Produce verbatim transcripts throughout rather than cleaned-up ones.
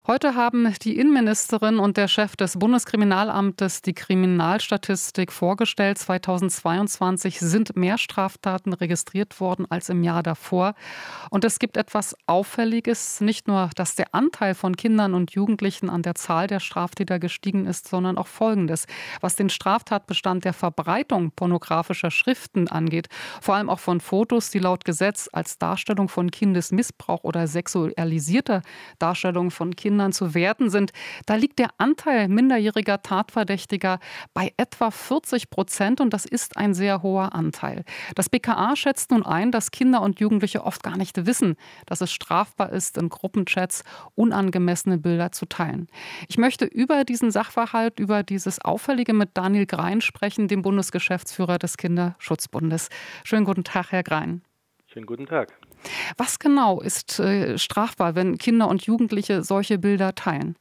Heute haben die Innenministerin und der Chef des Bundeskriminalamtes die Kriminalstatistik vorgestellt. zweitausendzweiundzwanzig sind mehr Straftaten registriert worden als im Jahr davor. Und es gibt etwas Auffälliges, nicht nur, dass der Anteil von Kindern und Jugendlichen an der Zahl der Straftäter gestiegen ist, sondern auch Folgendes. Was den Straftatbestand der Verbreitung pornografischer Schriften angeht, vor allem auch von Fotos, die laut Gesetz als Darstellung von Kindesmissbrauch oder sexualisierter Darstellung von Kindern zu werten sind, da liegt der Anteil minderjähriger Tatverdächtiger bei etwa vierzig Prozent und das ist ein sehr hoher Anteil. Das B K A schätzt nun ein, dass Kinder und Jugendliche oft gar nicht wissen, dass es strafbar ist, in Gruppenchats unangemessene Bilder zu teilen. Ich möchte über diesen Sachverhalt, über dieses Auffällige mit Daniel Grein sprechen, dem Bundesgeschäftsführer des Kinderschutzbundes. Schönen guten Tag, Herr Grein. Schönen guten Tag. Was genau ist äh, strafbar, wenn Kinder und Jugendliche solche Bilder teilen?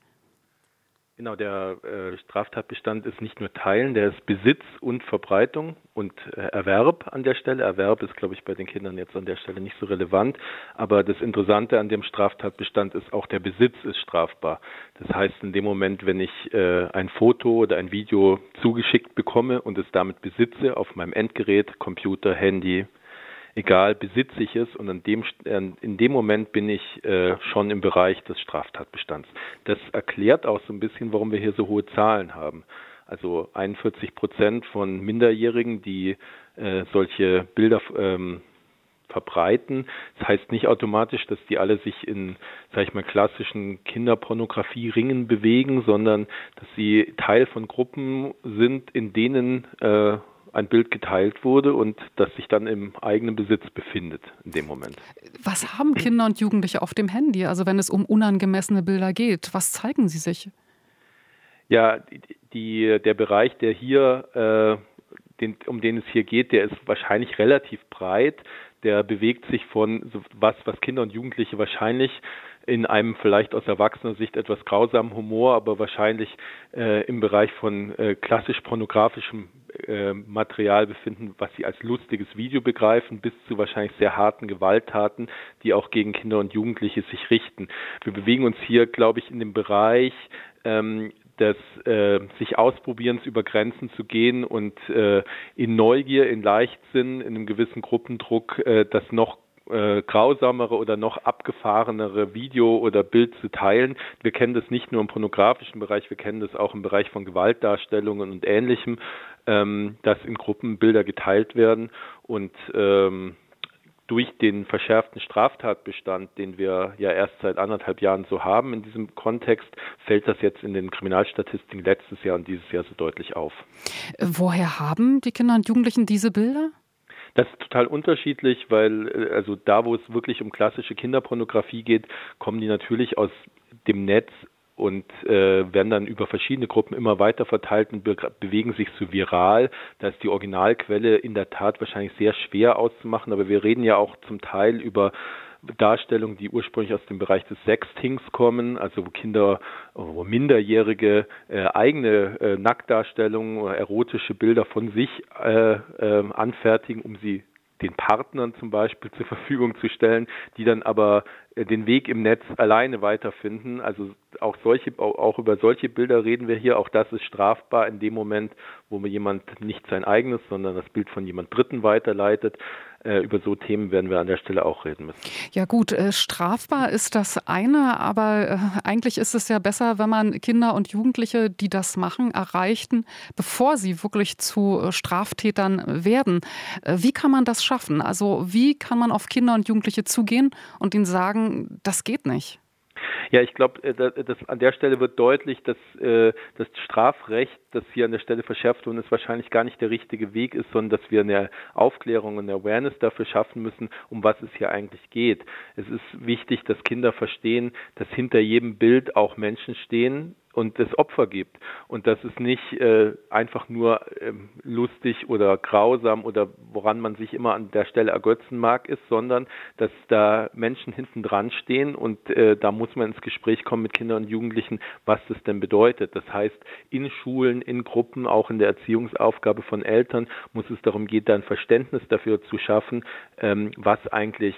Genau, der äh, Straftatbestand ist nicht nur Teilen, der ist Besitz und Verbreitung und äh, Erwerb an der Stelle. Erwerb ist, glaube ich, bei den Kindern jetzt an der Stelle nicht so relevant. Aber das Interessante an dem Straftatbestand ist, auch der Besitz ist strafbar. Das heißt, in dem Moment, wenn ich äh, ein Foto oder ein Video zugeschickt bekomme und es damit besitze auf meinem Endgerät, Computer, Handy, egal, besitze ich es und an dem, in dem Moment bin ich äh, schon im Bereich des Straftatbestands. Das erklärt auch so ein bisschen, warum wir hier so hohe Zahlen haben. Also einundvierzig Prozent von Minderjährigen, die äh, solche Bilder ähm, verbreiten. Das heißt nicht automatisch, dass die alle sich in, sag ich mal, klassischen Kinderpornografie-Ringen bewegen, sondern dass sie Teil von Gruppen sind, in denen äh, ein Bild geteilt wurde und das sich dann im eigenen Besitz befindet in dem Moment. Was haben Kinder und Jugendliche auf dem Handy, also wenn es um unangemessene Bilder geht? Was zeigen sie sich? Ja, die, der Bereich, der hier, äh, den, um den es hier geht, der ist wahrscheinlich relativ breit. Der bewegt sich von was, was Kinder und Jugendliche wahrscheinlich in einem vielleicht aus erwachsener Sicht etwas grausamen Humor, aber wahrscheinlich äh, im Bereich von äh, klassisch pornografischem äh, Material befinden, was sie als lustiges Video begreifen, bis zu wahrscheinlich sehr harten Gewalttaten, die auch gegen Kinder und Jugendliche sich richten. Wir bewegen uns hier, glaube ich, in dem Bereich ähm, des äh, sich Ausprobierens, über Grenzen zu gehen und äh, in Neugier, in Leichtsinn, in einem gewissen Gruppendruck äh, das noch äh, grausamere oder noch abgefahrenere Video oder Bild zu teilen. Wir kennen das nicht nur im pornografischen Bereich, wir kennen das auch im Bereich von Gewaltdarstellungen und Ähnlichem, ähm, dass in Gruppen Bilder geteilt werden und ähm, durch den verschärften Straftatbestand, den wir ja erst seit anderthalb Jahren so haben in diesem Kontext, fällt das jetzt in den Kriminalstatistiken letztes Jahr und dieses Jahr so deutlich auf. Woher haben die Kinder und Jugendlichen diese Bilder? Das ist total unterschiedlich, weil also da, wo es wirklich um klassische Kinderpornografie geht, kommen die natürlich aus dem Netz und äh, werden dann über verschiedene Gruppen immer weiter verteilt und be- bewegen sich so viral. Da ist die Originalquelle in der Tat wahrscheinlich sehr schwer auszumachen, aber wir reden ja auch zum Teil über Darstellungen, die ursprünglich aus dem Bereich des Sextings kommen, also wo Kinder, wo Minderjährige äh, eigene äh, Nacktdarstellungen oder erotische Bilder von sich äh, äh, anfertigen, um sie den Partnern zum Beispiel zur Verfügung zu stellen, die dann aber äh, den Weg im Netz alleine weiterfinden. Also auch solche, auch, auch über solche Bilder reden wir hier. Auch das ist strafbar in dem Moment, wo mir jemand nicht sein eigenes, sondern das Bild von jemand Dritten weiterleitet. Äh, über so Themen werden wir an der Stelle auch reden müssen. Ja gut, äh, strafbar ist das eine, aber äh, eigentlich ist es ja besser, wenn man Kinder und Jugendliche, die das machen, erreichten, bevor sie wirklich zu äh, Straftätern werden. Äh, wie kann man das schaffen? Also wie kann man auf Kinder und Jugendliche zugehen und ihnen sagen, das geht nicht? Ja, ich glaube, an der Stelle wird deutlich, dass äh, das Strafrecht, das hier an der Stelle verschärft worden ist, wahrscheinlich gar nicht der richtige Weg ist, sondern dass wir eine Aufklärung und eine Awareness dafür schaffen müssen, um was es hier eigentlich geht. Es ist wichtig, dass Kinder verstehen, dass hinter jedem Bild auch Menschen stehen und es Opfer gibt und dass es nicht äh, einfach nur ähm, lustig oder grausam oder woran man sich immer an der Stelle ergötzen mag ist, sondern dass da Menschen hinten dran stehen und äh, da muss man ins Gespräch kommen mit Kindern und Jugendlichen, was das denn bedeutet. Das heißt, in Schulen, in Gruppen, auch in der Erziehungsaufgabe von Eltern muss es darum gehen, da ein Verständnis dafür zu schaffen, ähm, was eigentlich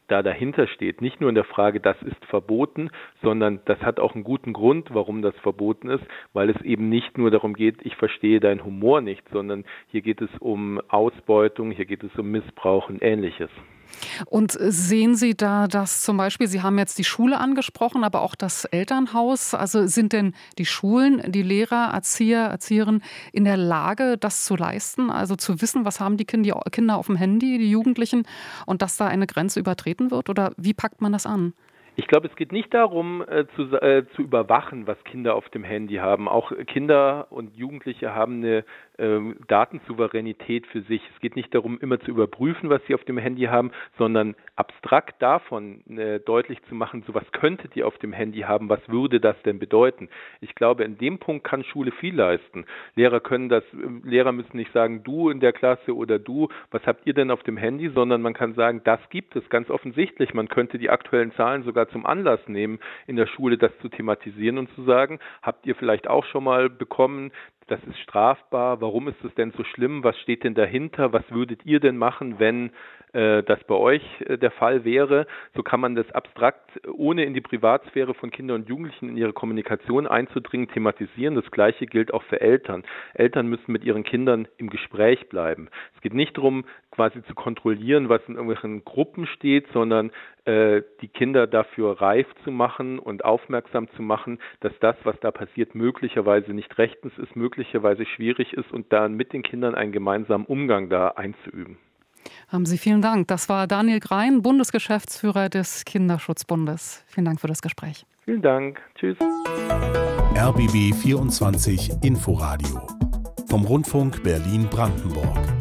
da dahinter steht. Nicht nur in der Frage, das ist verboten, sondern das hat auch einen guten Grund, warum das verboten ist, weil es eben nicht nur darum geht, ich verstehe deinen Humor nicht, sondern hier geht es um Ausbeutung, hier geht es um Missbrauch und Ähnliches. Und sehen Sie da, dass zum Beispiel, Sie haben jetzt die Schule angesprochen, aber auch das Elternhaus, also sind denn die Schulen, die Lehrer, Erzieher, Erzieherinnen in der Lage, das zu leisten, also zu wissen, was haben die Kinder auf dem Handy, die Jugendlichen, und dass da eine Grenze übertreten wird, oder wie packt man das an? Ich glaube, es geht nicht darum, äh, zu, äh, zu überwachen, was Kinder auf dem Handy haben. Auch Kinder und Jugendliche haben eine äh, Datensouveränität für sich. Es geht nicht darum, immer zu überprüfen, was sie auf dem Handy haben, sondern abstrakt davon äh, deutlich zu machen, so was könntet ihr auf dem Handy haben, was würde das denn bedeuten? Ich glaube, in dem Punkt kann Schule viel leisten. Lehrer können das, Lehrer müssen nicht sagen, du in der Klasse oder du, was habt ihr denn auf dem Handy, sondern man kann sagen, das gibt es ganz offensichtlich. Man könnte die aktuellen Zahlen sogar zum Anlass nehmen, in der Schule das zu thematisieren und zu sagen, habt ihr vielleicht auch schon mal bekommen, das ist strafbar, warum ist es denn so schlimm, was steht denn dahinter, was würdet ihr denn machen, wenn äh, das bei euch äh, der Fall wäre? So kann man das abstrakt, ohne in die Privatsphäre von Kindern und Jugendlichen in ihre Kommunikation einzudringen, thematisieren. Das Gleiche gilt auch für Eltern. Eltern müssen mit ihren Kindern im Gespräch bleiben. Es geht nicht darum, quasi zu kontrollieren, was in irgendwelchen Gruppen steht, sondern äh, die Kinder dafür reif zu machen und aufmerksam zu machen, dass das, was da passiert, möglicherweise nicht rechtens ist, möglicherweise schwierig ist und dann mit den Kindern einen gemeinsamen Umgang da einzuüben. Haben Sie vielen Dank. Das war Daniel Grein, Bundesgeschäftsführer des Kinderschutzbundes. Vielen Dank für das Gespräch. Vielen Dank. Tschüss. R B B vierundzwanzig Inforadio vom Rundfunk Berlin-Brandenburg.